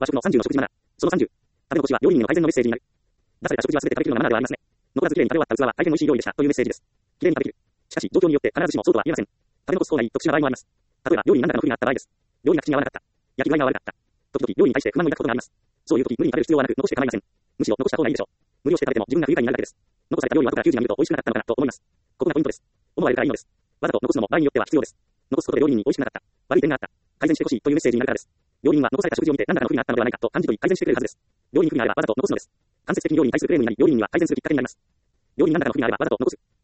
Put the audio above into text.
和食の30の食事マナー。その30。食べ残しは料理人への改善のメッセージになる。出された食事は全て食べきるのがマナーではありますね。残らずきれいに食べ終わった器は大変美味しい料理でしたというメッセージです。きれいに食べきる。しかし、状況によって必ずしもそうとは言えません。食べ残す方がいい特殊な場合もあります。例えば、料理に何らかの不備があった場合です。料理が口に合わなかった。焼き具合が悪かった。時々、料理に対して不満を抱くことがあります。そういう時、無理に食べる必要はなく、残して構いません。むしろ、残した方がいいでしょう。無理をして食べても自分が不愉快になるだけです。残された料理は後から給仕が見ると美味しくなかったのかなと思います。ここがポイントです。思われるからいいのです。わざと残すのも場合によっては必要です。残すことで料理人に美味しくなかった。悪い点があった。改善してほしいというメッセージになるからです。料理人は残された食事を見て何らかの不備があったのではないかと感じ取り改善してくれるはずです。料理に不備があればわざと残すのです。間接的に料理に対するクレームになり、料理人には改善するきっかけになります。料理に何らかの不備があればわざと残す。